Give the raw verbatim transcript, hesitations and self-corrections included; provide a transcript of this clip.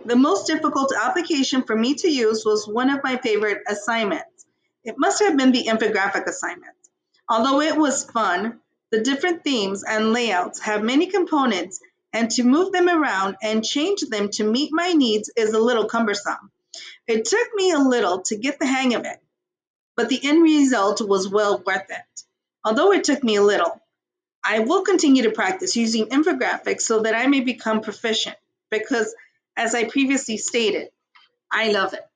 The most difficult application for me to use was one of my favorite assignments. It must have been the infographic assignment. Although it was fun, the different themes and layouts have many components, and to move them around and change them to meet my needs is a little cumbersome. It took me a little to get the hang of it, but the end result was well worth it. Although it took me a little, I will continue to practice using infographics so that I may become proficient because, as I previously stated, I love it.